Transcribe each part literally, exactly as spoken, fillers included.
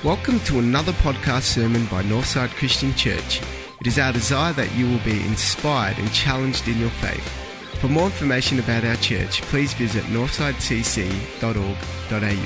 Welcome to another podcast sermon by Northside Christian Church. It is our desire that you will be inspired and challenged in your faith. For more information about our church, please visit northside c c dot org dot a u.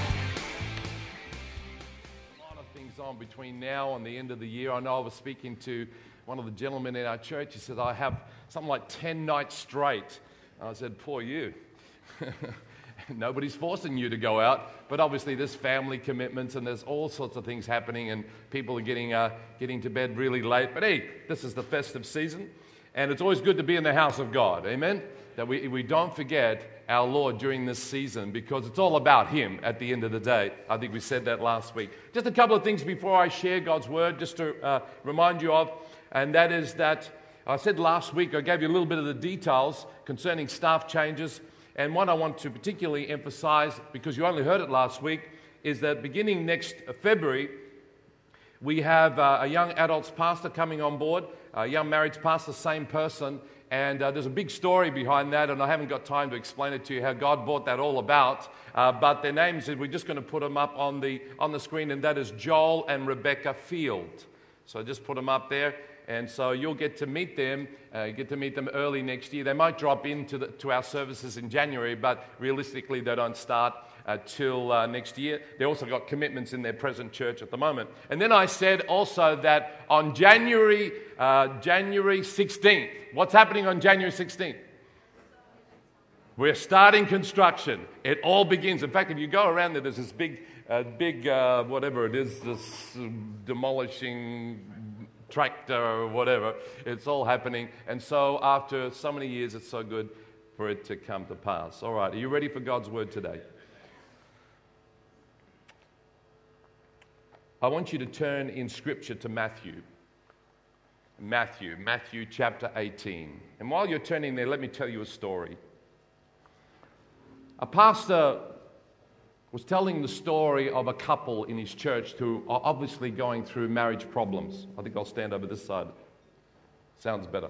A lot of things on between now and the end of the year. I know I was speaking to one of the gentlemen in our church. He said, I have something like ten nights straight. And I said, poor you. Nobody's forcing you to go out, but obviously there's family commitments and there's all sorts of things happening, and people are getting uh, getting to bed really late. But hey, this is the festive season, and it's always good to be in the house of God. Amen? That we, we don't forget our Lord during this season, because it's all about Him at the end of the day. I think we said that last week. Just a couple of things before I share God's Word, just to uh, remind you of, and that is that I said last week, I gave you a little bit of the details concerning staff changes. And what I want to particularly emphasize, because you only heard it last week, is that beginning next February, we have uh, a young adults pastor coming on board, a young marriage pastor, same person, and uh, there's a big story behind that, and I haven't got time to explain it to you how God brought that all about, uh, but their names, we're just going to put them up on the, on the screen, and that is Joel and Rebecca Field. So I just put them up there. And so you'll get to meet them, uh, get to meet them early next year. They might drop into the, to our services in January, but realistically they don't start uh, till uh, next year. They also got commitments in their present church at the moment. And then I said also that on January uh, January sixteenth, what's happening on January sixteenth? We're starting construction. It all begins. In fact, if you go around there, there's this big, uh, big uh, whatever it is, this demolishing tractor or whatever. It's all happening. And so after so many years, it's so good for it to come to pass. All right, are you ready for God's Word today? I want you to turn in Scripture to Matthew. Matthew, Matthew chapter eighteen. And while you're turning there, let me tell you a story. A pastor was telling the story of a couple in his church who are obviously going through marriage problems. I think I'll stand over this side. Sounds better.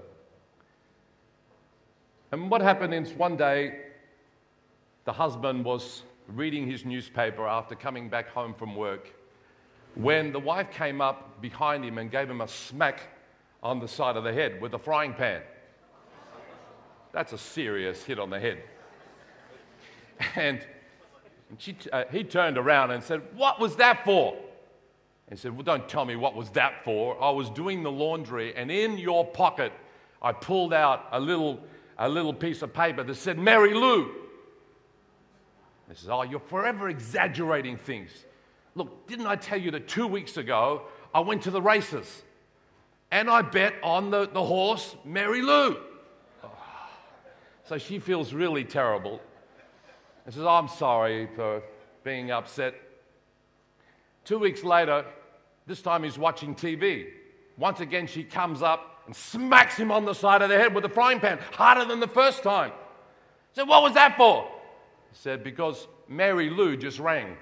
And what happened is one day, the husband was reading his newspaper after coming back home from work, when the wife came up behind him and gave him a smack on the side of the head with a frying pan. That's a serious hit on the head. And She, uh, he turned around and said, "What was that for?" And he said, "Well, don't tell me what was that for. I was doing the laundry, and in your pocket, I pulled out a little, a little piece of paper that said, Mary Lou." He says, "Oh, you're forever exaggerating things. Look, didn't I tell you that two weeks ago, I went to the races, and I bet on the, the horse, Mary Lou." Oh. So she feels really terrible. And says, "Oh, I'm sorry for being upset." Two weeks later, this time he's watching T V. Once again, she comes up and smacks him on the side of the head with a frying pan, harder than the first time. He said, "What was that for?" He said, "Because Mary Lou just rang."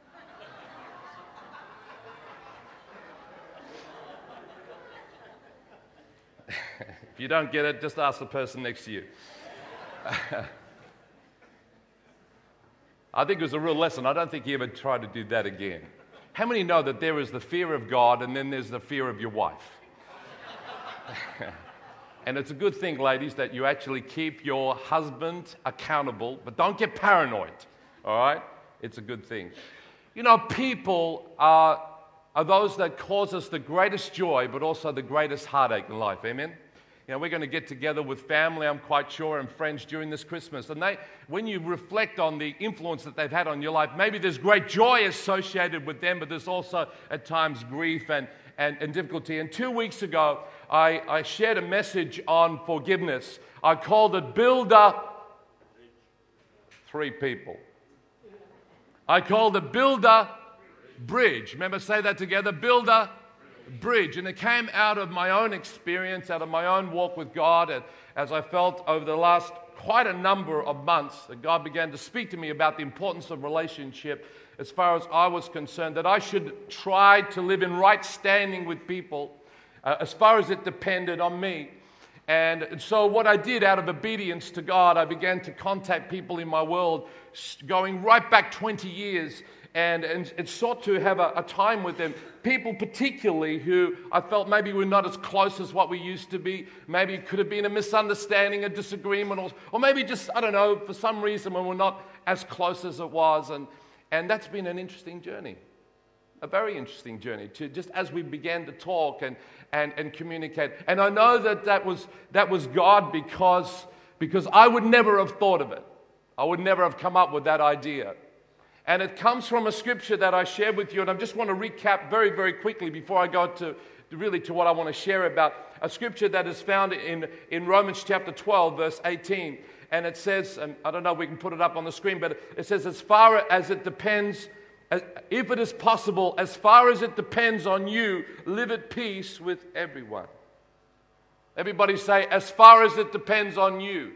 If you don't get it, just ask the person next to you. I think it was a real lesson. I don't think he ever tried to do that again. How many know that there is the fear of God and then there's the fear of your wife? And it's a good thing, ladies, that you actually keep your husband accountable, but don't get paranoid, all right? It's a good thing. You know, people are, are those that cause us the greatest joy, but also the greatest heartache in life, amen? You know, we're going to get together with family, I'm quite sure, and friends during this Christmas. And they, when you reflect on the influence that they've had on your life, maybe there's great joy associated with them, but there's also at times grief and, and, and difficulty. And two weeks ago, I, I shared a message on forgiveness. I called it Build a Three People. I called it Build a Bridge. Remember, say that together, Build a Bridge. And it came out of my own experience, out of my own walk with God, and as I felt over the last quite a number of months that God began to speak to me about the importance of relationship as far as I was concerned, that I should try to live in right standing with people uh, as far as it depended on me. And so what I did out of obedience to God, I began to contact people in my world going right back twenty years and, and, and sought to have a, a time with them. People particularly who I felt maybe were not as close as what we used to be. Maybe it could have been a misunderstanding, a disagreement, or, or maybe just, I don't know, for some reason when we're not as close as it was. And, and that's been an interesting journey. A very interesting journey, to just as we began to talk and, and, and communicate. And I know that that was, that was God, because, because I would never have thought of it. I would never have come up with that idea. And it comes from a scripture that I shared with you, and I just want to recap very, very quickly before I go to really to what I want to share about. A scripture that is found in, in Romans chapter twelve, verse eighteen. And it says, and I don't know if we can put it up on the screen, but it says, as far as it depends, if it is possible, as far as it depends on you, live at peace with everyone. Everybody say, as far as it depends on you.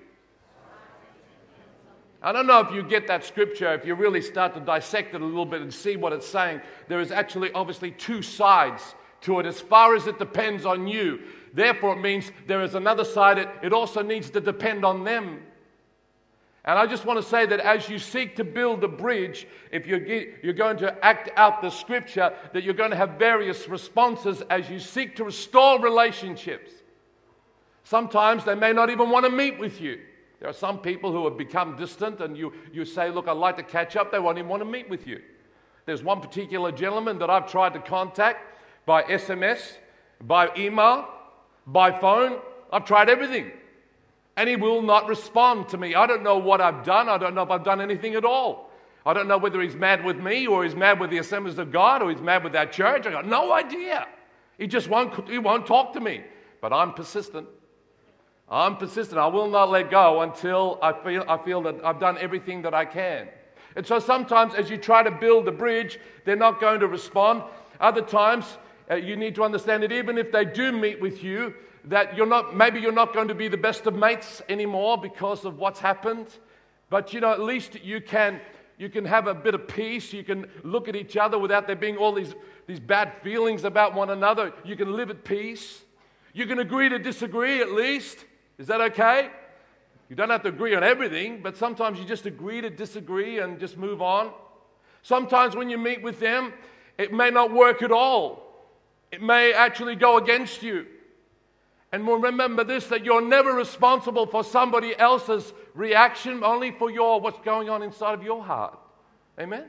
I don't know if you get that scripture, if you really start to dissect it a little bit and see what it's saying. There is actually obviously two sides to it. As far as it depends on you. Therefore, it means there is another side. It, it also needs to depend on them. And I just want to say that as you seek to build a bridge, if you're, you're going to act out the scripture, that you're going to have various responses as you seek to restore relationships. Sometimes they may not even want to meet with you. There are some people who have become distant, and you, you say, look, I'd like to catch up. They won't even want to meet with you. There's one particular gentleman that I've tried to contact by S M S, by email, by phone. I've tried everything. And he will not respond to me. I don't know what I've done. I don't know if I've done anything at all. I don't know whether he's mad with me, or he's mad with the Assemblies of God, or he's mad with our church. I got no idea. He just won't, he won't talk to me. But I'm persistent. I'm persistent. I will not let go until I feel, I feel that I've done everything that I can. And so sometimes as you try to build a bridge, they're not going to respond. Other times, uh, you need to understand that even if they do meet with you, that you're not, maybe you're not going to be the best of mates anymore because of what's happened. But, you know, at least you can, you can have a bit of peace. You can look at each other without there being all these, these bad feelings about one another. You can live at peace. You can agree to disagree at least. Is that okay? You don't have to agree on everything, but sometimes you just agree to disagree and just move on. Sometimes when you meet with them, it may not work at all. It may actually go against you. And remember this, that you're never responsible for somebody else's reaction, only for your what's going on inside of your heart. Amen?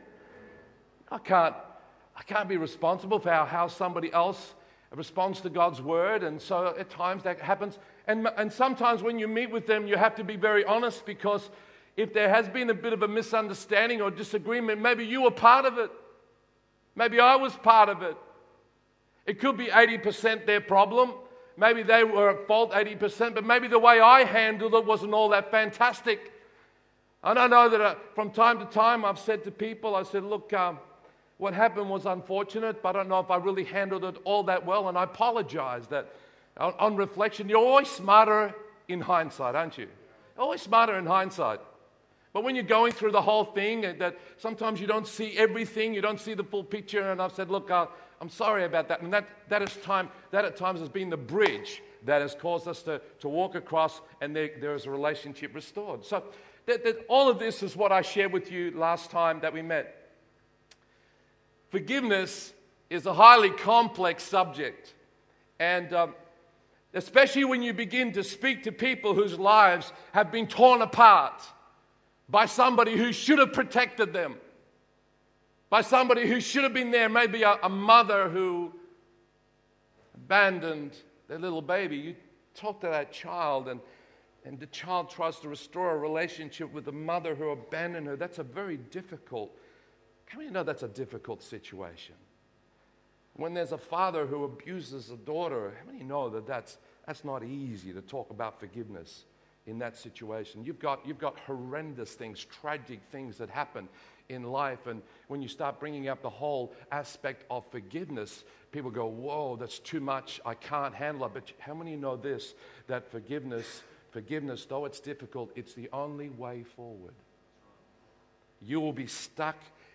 I can't, I can't be responsible for how, how somebody else responds to God's word, and so at times that happens. And, and sometimes when you meet with them, you have to be very honest, because if there has been a bit of a misunderstanding or disagreement, maybe you were part of it. Maybe I was part of it. It could be eighty percent their problem. Maybe they were at fault eighty percent, but maybe the way I handled it wasn't all that fantastic. And I know that uh, from time to time I've said to people, I said, look, um, what happened was unfortunate, but I don't know if I really handled it all that well, and I apologize. That on, on reflection, you're always smarter in hindsight, aren't you? Always smarter in hindsight. But when you're going through the whole thing, that sometimes you don't see everything, you don't see the full picture, and I've said, look, uh, I'm sorry about that. And that, that, is time, that at times has been the bridge that has caused us to, to walk across, and there, there is a relationship restored. So that, that all of this is what I shared with you last time that we met. Forgiveness is a highly complex subject. And um, especially when you begin to speak to people whose lives have been torn apart by somebody who should have protected them, by somebody who should have been there, maybe a, a mother who abandoned their little baby. You talk to that child, and, and the child tries to restore a relationship with the mother who abandoned her. That's a very difficult, how many know that's a difficult situation? When there's a father who abuses a daughter, how many know that that's, that's not easy to talk about forgiveness in that situation? You've got, you've got horrendous things, tragic things that happen in life, and when you start bringing up the whole aspect of forgiveness, people go, whoa, that's too much, I can't handle it. But how many know this, that forgiveness, forgiveness, though it's difficult, it's the only way forward. You will be stuck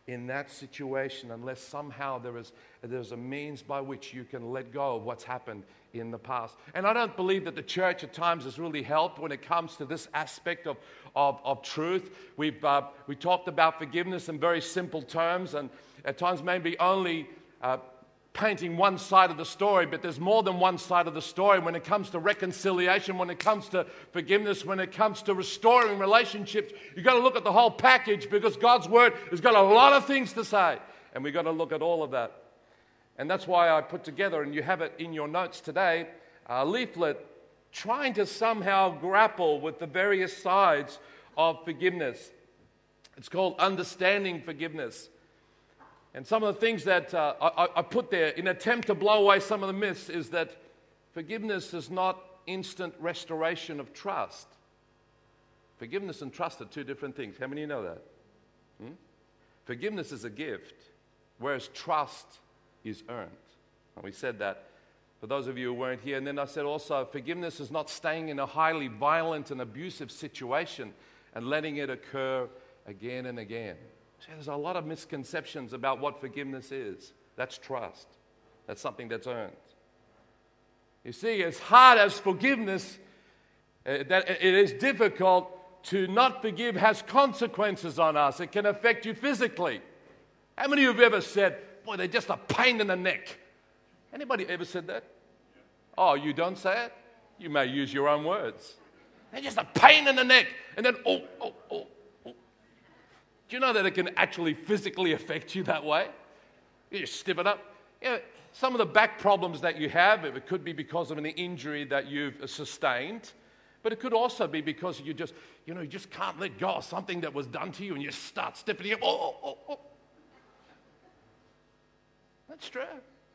in that situation unless somehow there is there's a means by which you can let go of what's happened in the past. And I don't believe that the church at times has really helped when it comes to this aspect of, of, of truth. We've uh, we talked about forgiveness in very simple terms, and at times maybe only uh, painting one side of the story, but there's more than one side of the story when it comes to reconciliation, when it comes to forgiveness, when it comes to restoring relationships. You've got to look at the whole package, because God's Word has got a lot of things to say, and we've got to look at all of that. And that's why I put together, and you have it in your notes today, a leaflet trying to somehow grapple with the various sides of forgiveness. It's called Understanding Forgiveness. And some of the things that uh, I, I put there in an attempt to blow away some of the myths is that forgiveness is not instant restoration of trust. Forgiveness and trust are two different things. How many of you know that? Hmm? Forgiveness is a gift, whereas trust is earned. And we said that for those of you who weren't here. And then I said also, forgiveness is not staying in a highly violent and abusive situation and letting it occur again and again. See, there's a lot of misconceptions about what forgiveness is. That's trust. That's something that's earned. You see, as hard as forgiveness, uh, that it is difficult to not forgive has consequences on us. It can affect you physically. How many of you have ever said, boy, they're just a pain in the neck? Anybody ever said that? Oh, you don't say it? You may use your own words. They're just a pain in the neck. And then, oh, oh, oh. Do you know that it can actually physically affect you that way? You just stiffen it up. You know, some of the back problems that you have, it could be because of an injury that you've sustained, but it could also be because you just, you know, you just can't let go of something that was done to you, and you start stiffening up. Oh, oh, oh. That's true.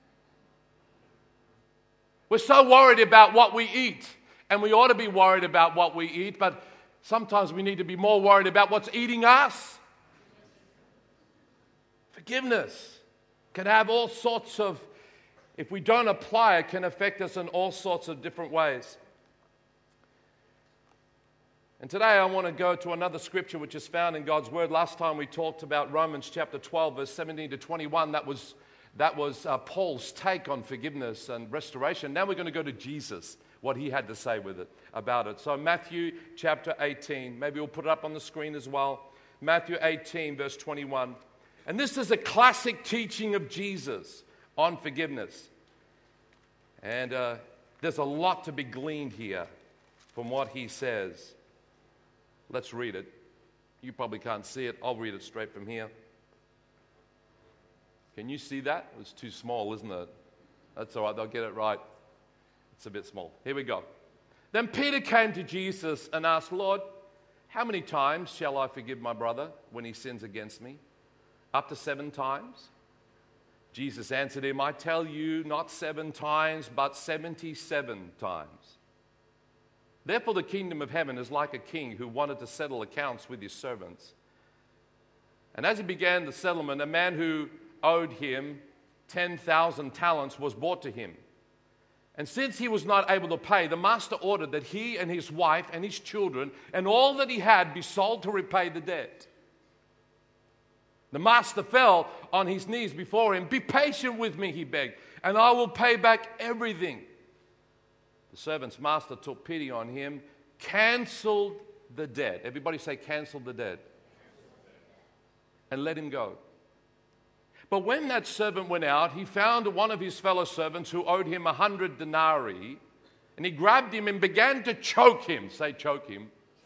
We're so worried about what we eat, and we ought to be worried about what we eat, but sometimes we need to be more worried about what's eating us. Forgiveness can have all sorts of, if we don't apply it, can affect us in all sorts of different ways. And today I want to go to another scripture which is found in God's Word. Last time we talked about Romans chapter twelve, verse seventeen to twenty-one. That was, that was uh, Paul's take on forgiveness and restoration. Now we're going to go to Jesus, what he had to say with it, about it. So Matthew chapter eighteen, maybe we'll put it up on the screen as well. Matthew eighteen, verse twenty-one. And this is a classic teaching of Jesus on forgiveness. And uh, there's a lot to be gleaned here from what he says. Let's read it. You probably can't see it. I'll read it straight from here. Can you see that? It's too small, isn't it? That's all right. They'll get it right. It's a bit small. Here we go. Then Peter came to Jesus and asked, Lord, how many times shall I forgive my brother when he sins against me? Up to seven times? Jesus answered him, I tell you, not seven times, but seventy-seven times. Therefore the kingdom of heaven is like a king who wanted to settle accounts with his servants. And as he began the settlement, a man who owed him ten thousand talents was brought to him. And since he was not able to pay, the master ordered that he and his wife and his children and all that he had be sold to repay the debt. The master fell on his knees before him. Be patient with me, he begged, and I will pay back everything. The servant's master took pity on him, canceled the debt. Everybody say, canceled the debt. And let him go. But when that servant went out, he found one of his fellow servants who owed him a hundred denarii, and he grabbed him and began to choke him. Say, choke him.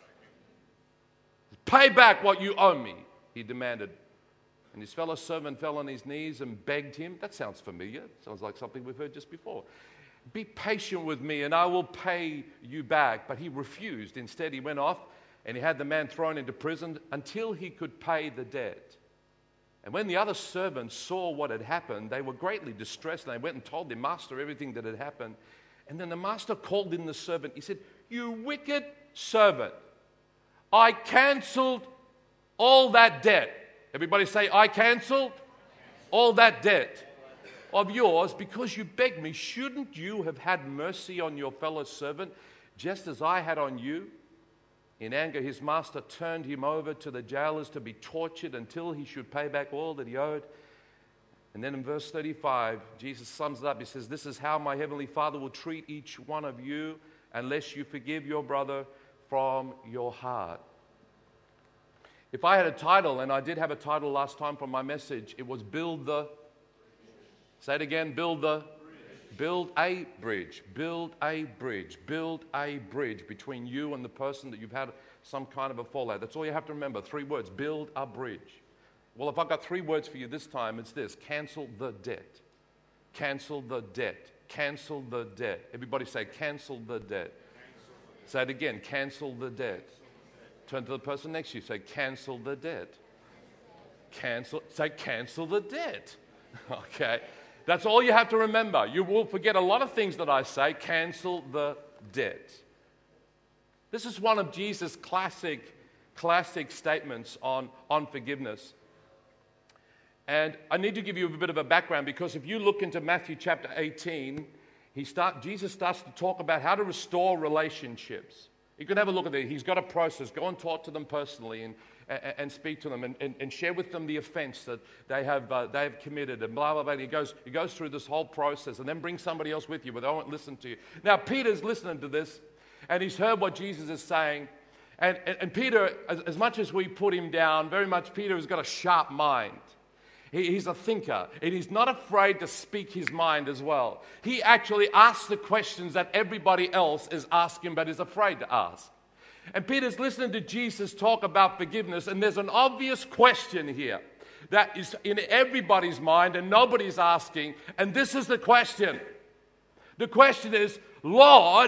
Pay back what you owe me, he demanded. And his fellow servant fell on his knees and begged him. That sounds familiar. Sounds like something we've heard just before. Be patient with me and I will pay you back. But he refused. Instead, he went off and he had the man thrown into prison until he could pay the debt. And when the other servants saw what had happened, they were greatly distressed, and they went and told their master everything that had happened. And then the master called in the servant. He said, you wicked servant, I canceled all that debt. Everybody say, I canceled all that debt of yours because you begged me. Shouldn't you have had mercy on your fellow servant just as I had on you? In anger, his master turned him over to the jailers to be tortured until he should pay back all that he owed. And then in verse thirty-five, Jesus sums it up. He says, "This is how my heavenly Father will treat each one of you unless you forgive your brother from your heart." If I had a title, and I did have a title last time for my message, it was Build the... Say it again, Build the... Build a bridge, build a bridge, build a bridge between you and the person that you've had some kind of a fallout. That's all you have to remember. Three words, build a bridge. Well, if I've got three words for you this time, it's this: cancel the debt. Cancel the debt. Cancel the debt. Everybody say, cancel the debt. Cancel. Say it again, cancel the debt. Turn to the person next to you, say, cancel the debt. Cancel, say, cancel the debt. Okay. That's all you have to remember. You will forget a lot of things that I say. Cancel the debt. This is one of Jesus' classic, classic statements on, on forgiveness. And I need to give you a bit of a background, because if you look into Matthew chapter eighteen, he start, Jesus starts to talk about how to restore relationships. You can have a look at it. He's got a process. Go and talk to them personally and, and, and speak to them and, and, and share with them the offense that they have uh, they have committed and blah, blah, blah. And he goes, he goes through this whole process, and then bring somebody else with you, but they won't listen to you. Now, Peter's listening to this, and he's heard what Jesus is saying. And, and, and Peter, as, as much as we put him down, very much Peter has got a sharp mind. He, he's a thinker, and he's not afraid to speak his mind as well. He actually asks the questions that everybody else is asking but is afraid to ask. And Peter's listening to Jesus talk about forgiveness, and there's an obvious question here that is in everybody's mind and nobody's asking, and this is the question. The question is, Lord,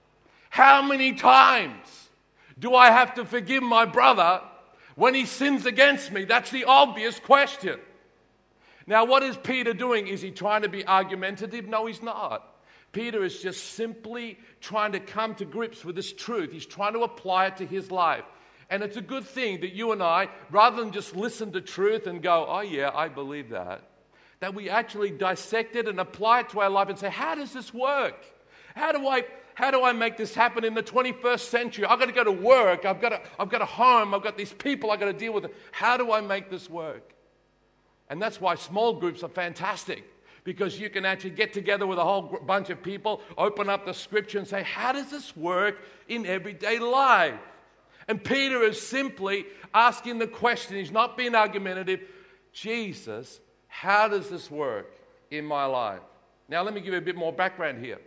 how many times do I have to forgive my brother when he sins against me? That's the obvious question. Now, what is Peter doing? Is he trying to be argumentative? No, he's not. Peter is just simply trying to come to grips with this truth. He's trying to apply it to his life. And it's a good thing that you and I, rather than just listen to truth and go, oh yeah, I believe that, that we actually dissect it and apply it to our life and say, how does this work? How do I how do I make this happen in the twenty-first century? I've got to go to work. I've got a, I've got a home. I've got these people I've got to deal with. How do I make this work? And that's why small groups are fantastic, because you can actually get together with a whole bunch of people, open up the scripture and say, how does this work in everyday life? And Peter is simply asking the question. He's not being argumentative. Jesus, how does this work in my life? Now, let me give you a bit more background here.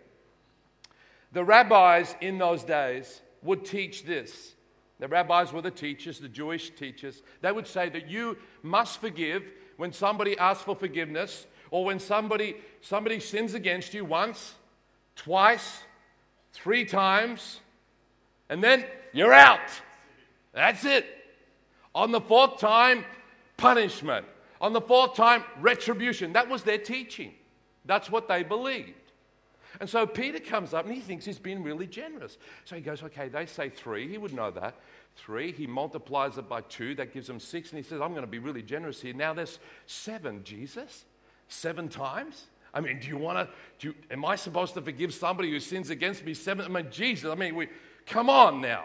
The rabbis in those days would teach this. The rabbis were the teachers, the Jewish teachers. They would say that you must forgive when somebody asks for forgiveness, or when somebody, somebody sins against you once, twice, three times, and then you're out. That's it. On the fourth time, punishment. On the fourth time, retribution. That was their teaching. That's what they believed. And so Peter comes up and he thinks he's been really generous. So he goes, okay, they say three. He would know that. Three. He multiplies it by two. That gives him six. And he says, I'm going to be really generous here. Now there's seven, Jesus. Seven times? I mean, do you want to, do you, am I supposed to forgive somebody who sins against me seven? I mean, Jesus, I mean, we, come on now.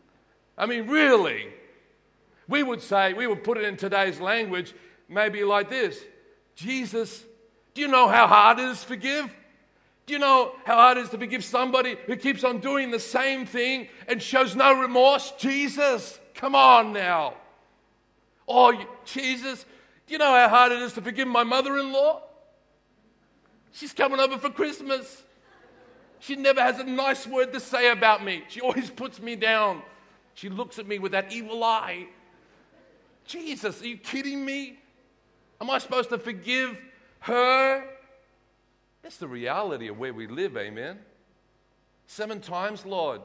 I mean, really? We would say, we would put it in today's language, maybe like this. Jesus, do you know how hard it is to forgive? Do you know how hard it is to forgive somebody who keeps on doing the same thing and shows no remorse? Jesus, come on now. Oh, Jesus, do you know how hard it is to forgive my mother-in-law? She's coming over for Christmas. She never has a nice word to say about me. She always puts me down. She looks at me with that evil eye. Jesus, are you kidding me? Am I supposed to forgive her? That's the reality of where we live, amen? Seven times, Lord.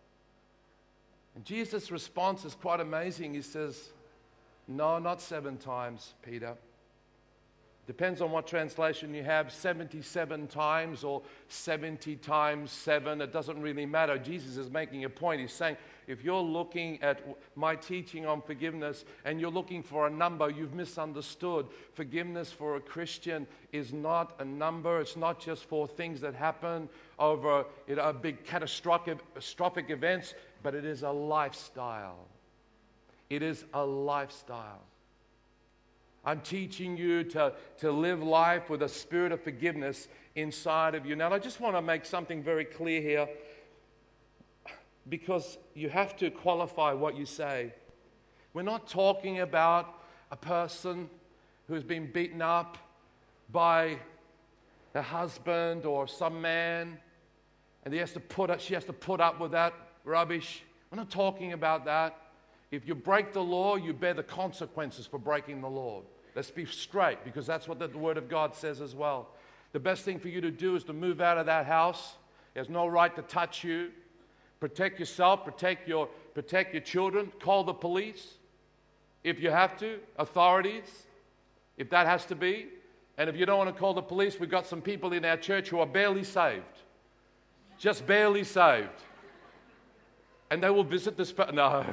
And Jesus' response is quite amazing. He says, no, not seven times, Peter. Depends on what translation you have, seventy-seven times or seventy times seven. It doesn't really matter. Jesus is making a point. He's saying, if you're looking at my teaching on forgiveness and you're looking for a number, you've misunderstood. Forgiveness for a Christian is not a number. It's not just for things that happen over, you know, big catastrophic, catastrophic events. but it is a lifestyle. It is a lifestyle. I'm teaching you to, to live life with a spirit of forgiveness inside of you. Now, I just want to make something very clear here, because you have to qualify what you say. We're not talking about a person who's been beaten up by her husband or some man, and he has to put up, she has to put up with that rubbish. We're not talking about that. If you break the law, you bear the consequences for breaking the law. Let's be straight, because that's what the Word of God says as well. The best thing for you to do is to move out of that house. He has no right to touch you. Protect yourself, protect your, protect your children. Call the police if you have to, authorities, if that has to be. And if you don't want to call the police, we've got some people in our church who are barely saved. Just barely saved. And they will visit this... Pa- no.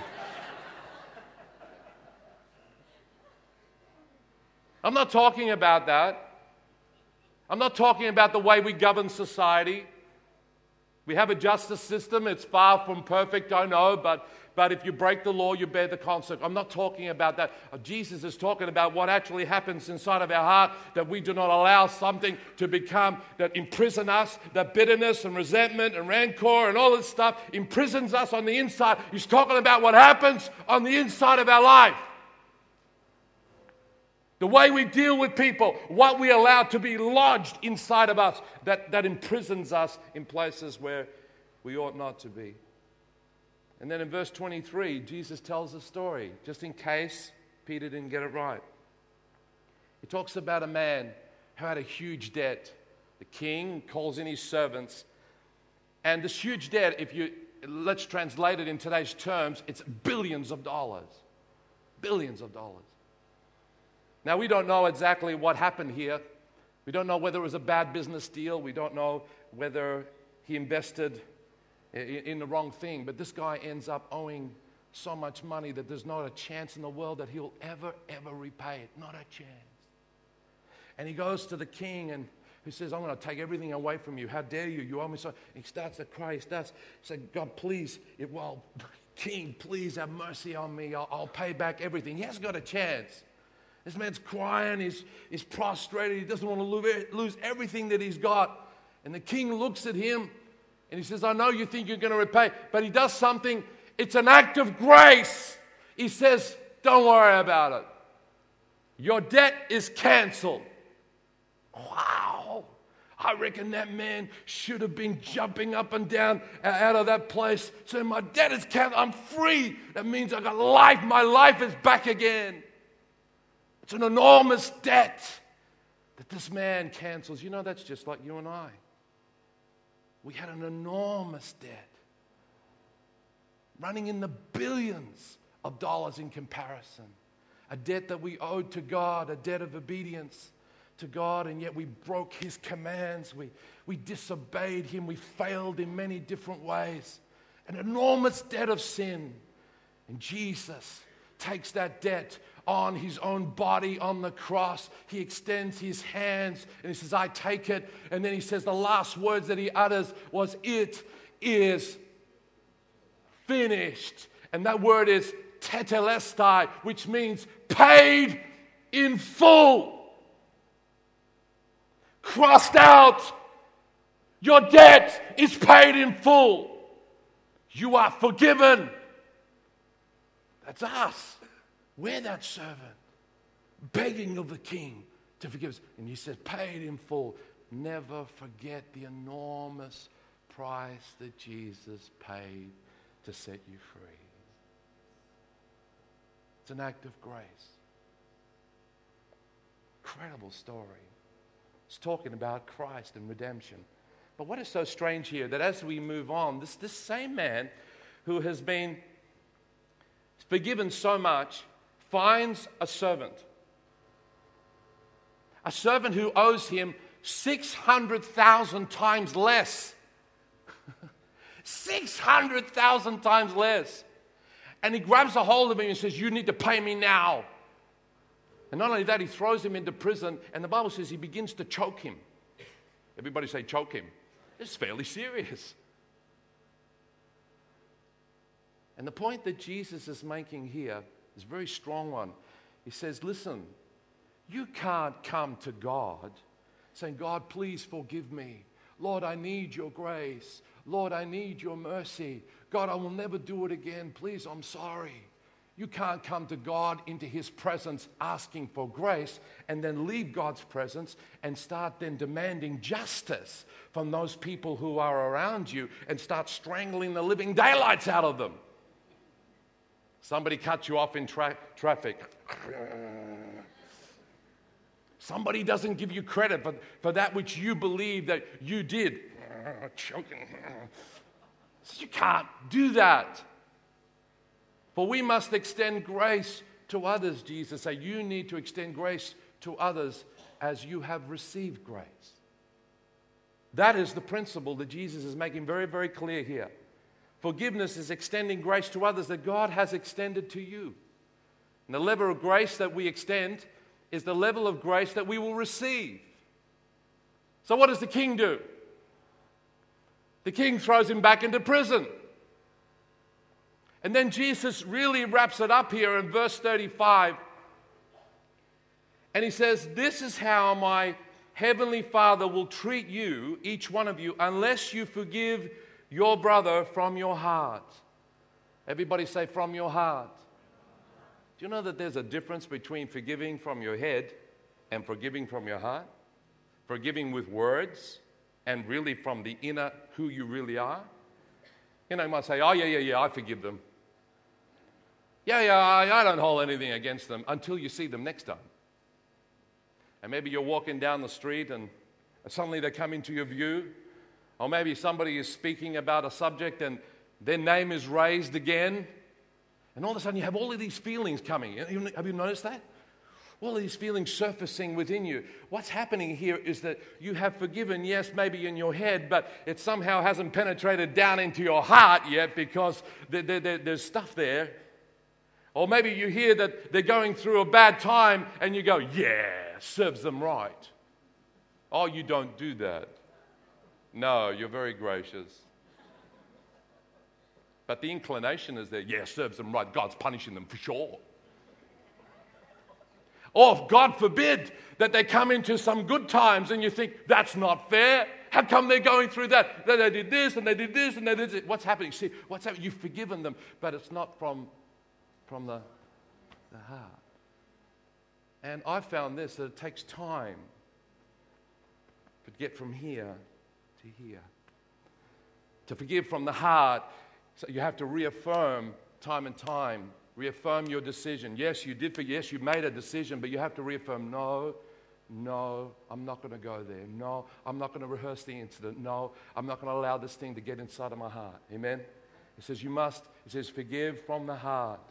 I'm not talking about that. I'm not talking about the way we govern society. We have a justice system. It's far from perfect, I know, but, but if you break the law, you bear the consequence. I'm not talking about that. Jesus is talking about what actually happens inside of our heart, that we do not allow something to become, that imprison us, that bitterness and resentment and rancor and all this stuff imprisons us on the inside. He's talking about what happens on the inside of our life. The way we deal with people, what we allow to be lodged inside of us, that, that imprisons us in places where we ought not to be. And then in verse twenty-three, Jesus tells a story, just in case Peter didn't get it right. He talks about a man who had a huge debt. The king calls in his servants. And this huge debt, if you, let's translate it in today's terms, it's billions of dollars. Billions of dollars. Now, we don't know exactly what happened here. We don't know whether it was a bad business deal. We don't know whether he invested in, in the wrong thing. But this guy ends up owing so much money that there's not a chance in the world that he'll ever, ever repay it. Not a chance. And he goes to the king and he says, I'm going to take everything away from you. How dare you? You owe me so. And he starts to cry. He starts saying, God, please, it, well, King, please have mercy on me. I'll, I'll pay back everything. He hasn't got a chance. This man's crying, he's, he's prostrated, he doesn't want to lose, lose everything that he's got. And the king looks at him and he says, I know you think you're going to repay, but he does something, it's an act of grace. He says, don't worry about it. Your debt is canceled. Wow. I reckon that man should have been jumping up and down out of that place. So my debt is canceled, I'm free. That means I got life, my life is back again. It's an enormous debt that this man cancels. You know, that's just like you and I. We had an enormous debt, running in the billions of dollars in comparison. A debt that we owed to God, a debt of obedience to God, and yet we broke His commands. We, we disobeyed Him. We failed in many different ways. An enormous debt of sin. And Jesus takes that debt on His own body on the cross. He extends His hands and He says, I take it. And then He says the last words that He utters was, it is finished. And that word is tetelestai, which means paid in full. Crossed out. Your debt is paid in full. You are forgiven. That's us. We're that servant, begging of the king to forgive us. And he says, paid in full. Never forget the enormous price that Jesus paid to set you free. It's an act of grace. Incredible story. It's talking about Christ and redemption. But what is so strange here, that as we move on, this, this same man who has been forgiven so much finds a servant. A servant who owes him six hundred thousand times less. six hundred thousand times less. And he grabs a hold of him and says, you need to pay me now. And not only that, he throws him into prison. And the Bible says he begins to choke him. Everybody say choke him. It's fairly serious. And the point that Jesus is making here is a very strong one. He says, listen, you can't come to God saying, God, please forgive me. Lord, I need your grace. Lord, I need your mercy. God, I will never do it again. Please, I'm sorry. You can't come to God into his presence asking for grace and then leave God's presence and start then demanding justice from those people who are around you and start strangling the living daylights out of them. Somebody cuts you off in tra- traffic. Somebody doesn't give you credit for, for that which you believe that you did. Choking. You can't do that. For we must extend grace to others, Jesus said. You need to extend grace to others as you have received grace. That is the principle that Jesus is making very, very clear here. Forgiveness is extending grace to others that God has extended to you. And the level of grace that we extend is the level of grace that we will receive. So what does the king do? The king throws him back into prison. And then Jesus really wraps it up here in verse thirty-five. And he says, this is how my heavenly Father will treat you, each one of you, unless you forgive your brother from your heart. Everybody say, from your heart. Do you know that there's a difference between forgiving from your head and forgiving from your heart? Forgiving with words and really from the inner who you really are. You know, you might say, oh, yeah, yeah, yeah, I forgive them. Yeah, yeah, I, I don't hold anything against them until you see them next time. And maybe you're walking down the street and suddenly they come into your view. Or maybe somebody is speaking about a subject and their name is raised again. And all of a sudden you have all of these feelings coming. Have you noticed that? All of these feelings surfacing within you. What's happening here is that you have forgiven, yes, maybe in your head, but it somehow hasn't penetrated down into your heart yet because there, there, there, there's stuff there. Or maybe you hear that they're going through a bad time and you go, yeah, serves them right. Oh, you don't do that. No, you're very gracious. But the inclination is there, yeah, serves them right. God's punishing them for sure. Or, God forbid, that they come into some good times and you think, that's not fair. How come they're going through that? That they did this and they did this and they did this. What's happening? See, what's happening? You've forgiven them, but it's not from, from the, the heart. And I found this, that it takes time to get from here to here. To forgive from the heart, so you have to reaffirm time and time. Reaffirm your decision. Yes, you did forgive. Yes, you made a decision, but you have to reaffirm, no, no, I'm not going to go there. No, I'm not going to rehearse the incident. No, I'm not going to allow this thing to get inside of my heart. Amen? It says you must, it says forgive from the heart.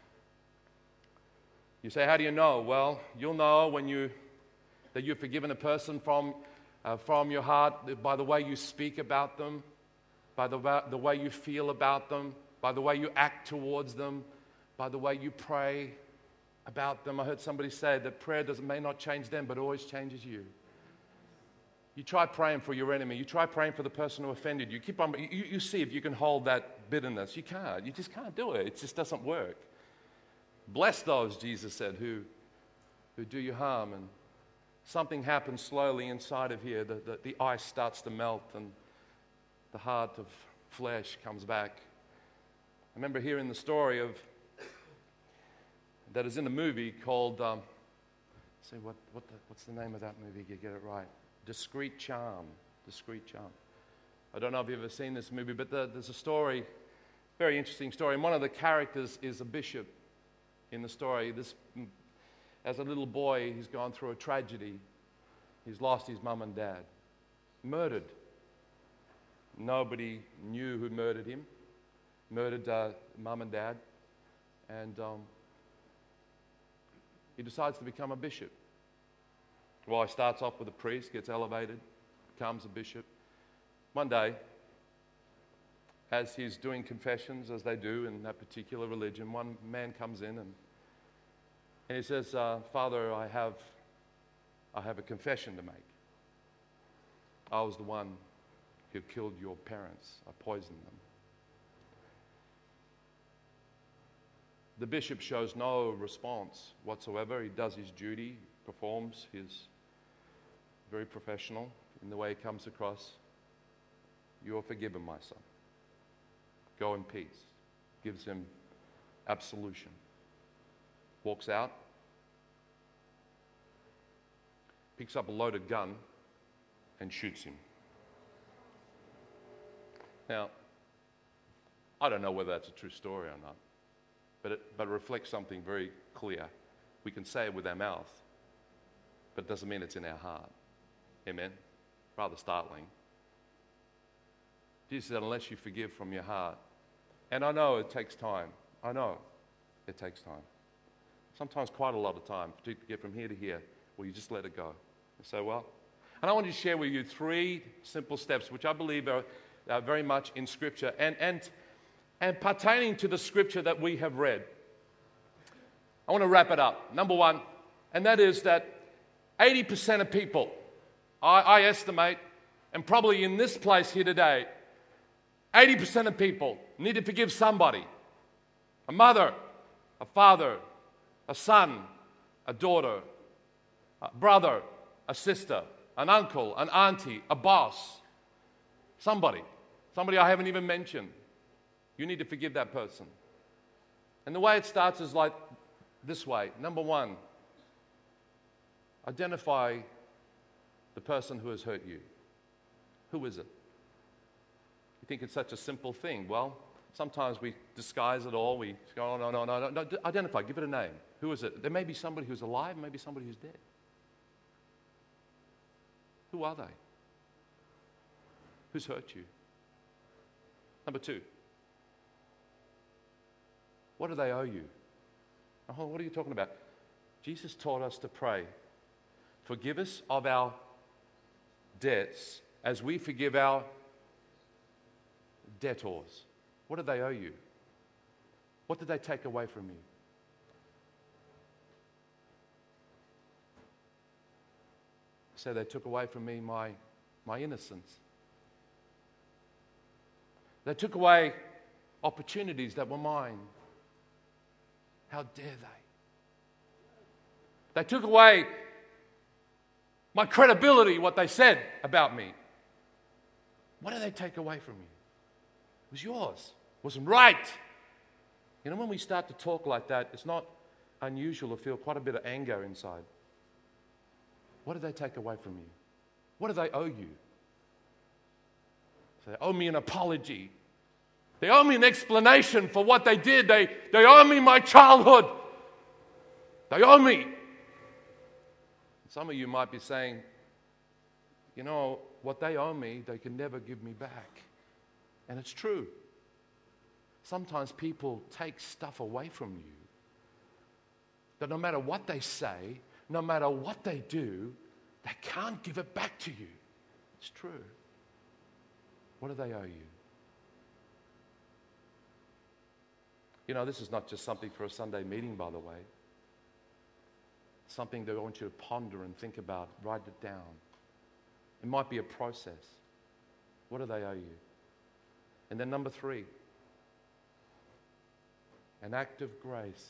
You say, how do you know? Well, you'll know when you, that you've forgiven a person from, uh, from your heart by the way you speak about them, by the, the way you feel about them, by the way you act towards them, by the way you pray about them. I heard somebody say that prayer doesn't, may not change them, but always changes you. You try praying for your enemy. You try praying for the person who offended you. Keep on. You, you see if you can hold that bitterness. You can't. You just can't do it. It just doesn't work. Bless those, Jesus said, who, who do you harm. And something happens slowly inside of here. The, the, the ice starts to melt and the heart of flesh comes back. I remember hearing the story of that is in a movie called, um, say what, what the, what's the name of that movie? You get it right. Discreet Charm. Discreet Charm. I don't know if you've ever seen this movie, but the, there's a story, very interesting story. And one of the characters is a bishop in the story. This, as a little boy, he's gone through a tragedy. He's lost his mum and dad. Murdered. Nobody knew who murdered him. Murdered uh, mum and dad. And um, he decides to become a bishop. Well, he starts off with a priest, gets elevated, becomes a bishop. One day, as he's doing confessions, as they do in that particular religion, one man comes in and, and he says, uh, Father, I have, I have a confession to make. I was the one who killed your parents. I poisoned them. The bishop shows no response whatsoever. He does his duty, performs his very professional in the way he comes across. You are forgiven, my son. Go in peace. Gives him absolution. Walks out. Picks up a loaded gun and shoots him. Now, I don't know whether that's a true story or not, but it, but it reflects something very clear. We can say it with our mouth, but it doesn't mean it's in our heart. Amen? Rather startling. Jesus said, unless you forgive from your heart. And I know it takes time. I know it takes time. Sometimes quite a lot of time to get from here to here, where you just let it go. You say, well, and I want to share with you three simple steps, which I believe are, are very much in Scripture and, and, and pertaining to the Scripture that we have read. I want to wrap it up. Number one, and that is that eighty percent of people, I, I estimate, and probably in this place here today, eighty percent of people need to forgive somebody. A mother, a father, a son, a daughter, a brother, a sister, an uncle, an auntie, a boss. Somebody. Somebody I haven't even mentioned. You need to forgive that person. And the way it starts is like this way. Number one, identify the person who has hurt you. Who is it? You think it's such a simple thing. Well, sometimes we disguise it all. We go, oh, no, no, no, no, no. Identify. Give it a name. Who is it? There may be somebody who's alive, maybe somebody who's dead. Who are they? Who's hurt you? Number two, what do they owe you? Oh, what are you talking about? Jesus taught us to pray. Forgive us of our debts as we forgive our debtors. What do they owe you? What did they take away from you? So they took away from me my, my innocence. They took away opportunities that were mine. How dare they? They took away my credibility, what they said about me. What did they take away from you? It was yours. It wasn't right. You know, when we start to talk like that, it's not unusual to feel quite a bit of anger inside. What did they take away from you? What do they owe you? So they owe me an apology. They owe me an explanation for what they did. They, they owe me my childhood. They owe me. Some of you might be saying, you know, what they owe me, they can never give me back. And it's true. Sometimes people take stuff away from you that no matter what they say, no matter what they do, they can't give it back to you. It's true. What do they owe you? You know, this is not just something for a Sunday meeting, by the way. Something that I want you to ponder and think about, write it down. It might be a process. What do they owe you? And then number three, an act of grace.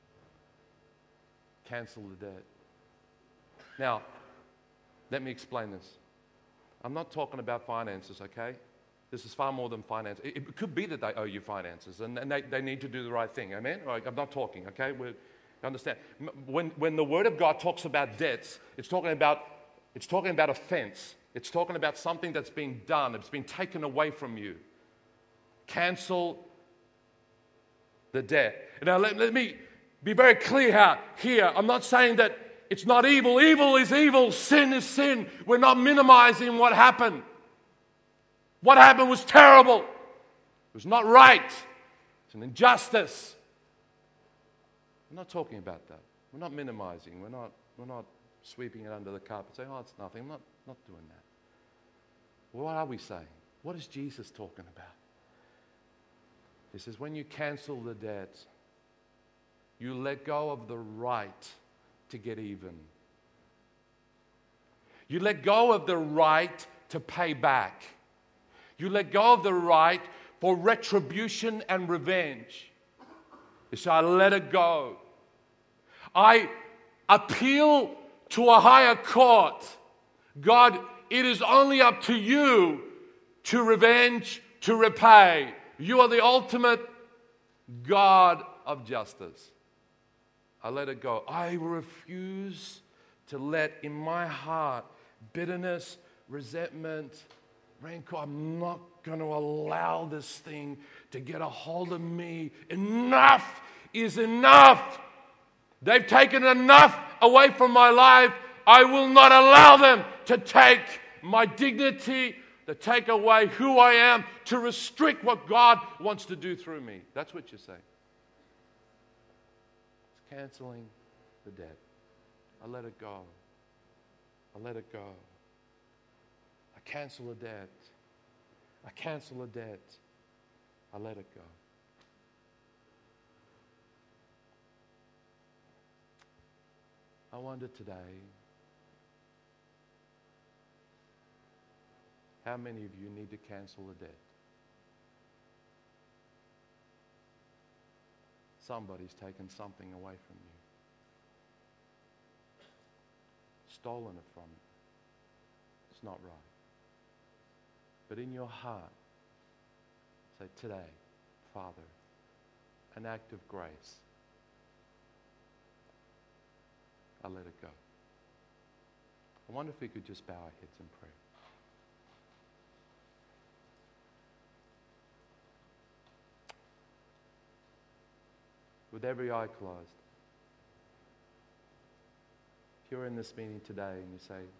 Cancel the debt. Now, let me explain this. I'm not talking about finances, okay? This is far more than finance. It, it could be that they owe you finances and, and they, they need to do the right thing, amen? Right, I'm not talking, okay? We're, understand? When, when the Word of God talks about debts, it's talking about, it's talking about offense. It's talking about something that's been done. It's been taken away from you. Cancel the debt. Now, let, let me be very clear here. I'm not saying that it's not evil. Evil is evil. Sin is sin. We're not minimizing what happened. What happened was terrible. It was not right. It's an injustice. We're not talking about that. We're not minimizing. We're not, we're not sweeping it under the carpet saying, oh, it's nothing. I'm not, not doing that. Well, what are we saying? What is Jesus talking about? He says, when you cancel the debt, you let go of the right to get even. You let go of the right to pay back. You let go of the right for retribution and revenge. is I let it go. I appeal to a higher court. God, it is only up to you to revenge, to repay. You are the ultimate God of justice. I let it go. I refuse to let in my heart bitterness, resentment, rancor. I'm not going to allow this thing to get a hold of me. Enough is enough. They've taken enough away from my life. I will not allow them to take my dignity, to take away who I am, to restrict what God wants to do through me. That's what you're saying. It's canceling the debt. I let it go. I let it go. I cancel a debt. I cancel a debt. I let it go. I wonder today, how many of you need to cancel a debt? Somebody's taken something away from you. Stolen it from you. It's not right. But in your heart, say, today, Father, an act of grace. I let it go. I wonder if we could just bow our heads in prayer. With every eye closed. If you're in this meeting today and you say,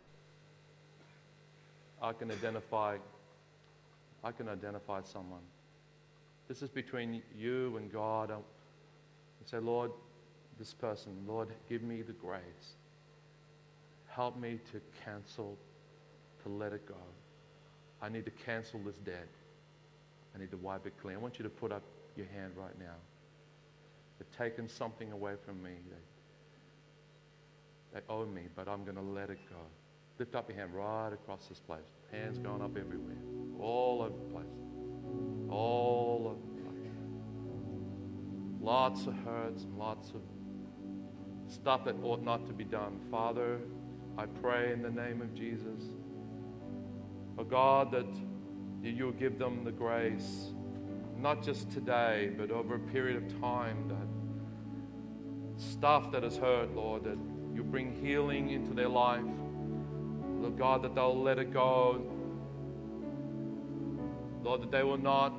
I can identify, I can identify someone. This is between you and God. And say, Lord, this person, Lord, give me the grace. Help me to cancel, to let it go. I need to cancel this debt. I need to wipe it clean. I want you to put up your hand right now. They've taken something away from me. They, they owe me, but I'm going to let it go. Lift up your hand right across this place. Hands going up everywhere. All over the place. All over the place. Lots of hurts and lots of stuff that ought not to be done. Father, I pray in the name of Jesus, oh God, that you'll give them the grace, not just today, but over a period of time, that stuff that has hurt, Lord, that you bring healing into their life. Lord God, that they'll let it go. Lord, that they will not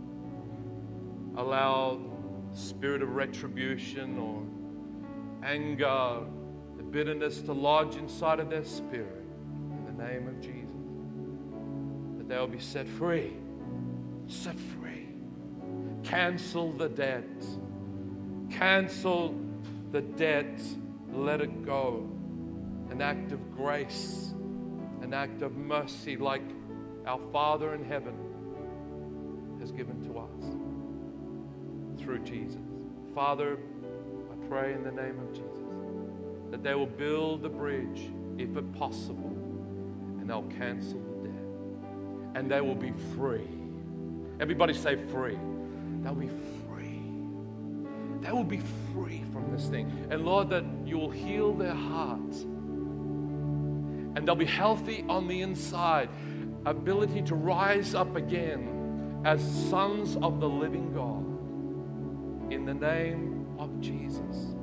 allow the spirit of retribution or anger, the bitterness to lodge inside of their spirit. In the name of Jesus. That they will be set free. Set free. Cancel the debt. Cancel the debt. Let it go. An act of grace. An act of mercy like our Father in heaven has given to us through Jesus. Father, I pray in the name of Jesus that they will build the bridge, if it possible, and they'll cancel the debt. And they will be free. Everybody say free. They'll be free. They will be free from this thing. And Lord, that you will heal their hearts. And they'll be healthy on the inside. Ability to rise up again as sons of the living God. In the name of Jesus.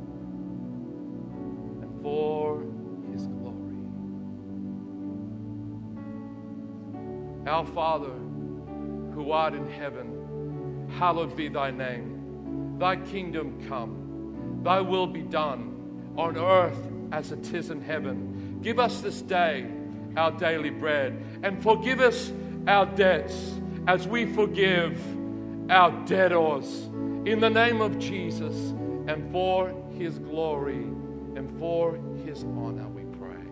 And for His glory. Our Father, who art in heaven, hallowed be thy name. Thy kingdom come. Thy will be done on earth as it is in heaven. Give us this day our daily bread, and forgive us our debts as we forgive our debtors. In the name of Jesus, and for His glory, and for His honor, we pray.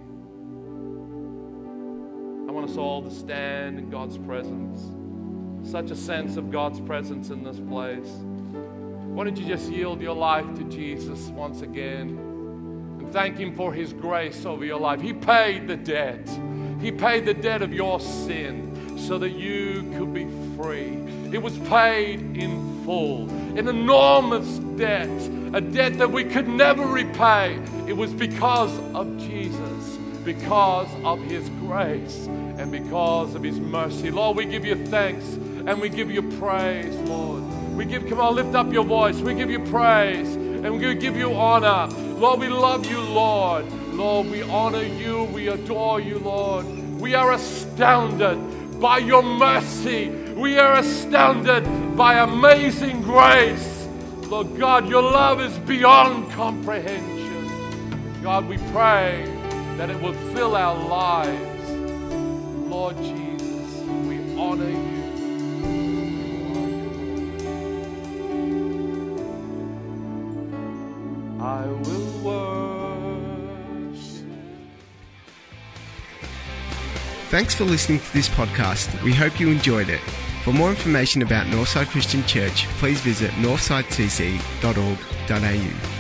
I want us all to stand in God's presence. Such a sense of God's presence in this place. Why don't you just yield your life to Jesus once again? Thank Him for His grace over your life. He paid the debt. He paid the debt of your sin so that you could be free. It was paid in full, an enormous debt, a debt that we could never repay. It was because of Jesus, because of His grace, and because of His mercy. Lord, we give you thanks and we give you praise, Lord. We give, come on, lift up your voice. We give you praise and we give you honor. Lord, we love you, Lord. Lord, we honor you. We adore you, Lord. We are astounded by your mercy. We are astounded by amazing grace. Lord God, your love is beyond comprehension. God, we pray that it will fill our lives. Lord Jesus, we honor you. I will worship. Thanks for listening to this podcast. We hope you enjoyed it. For more information about Northside Christian Church, please visit northside c c dot org dot a u.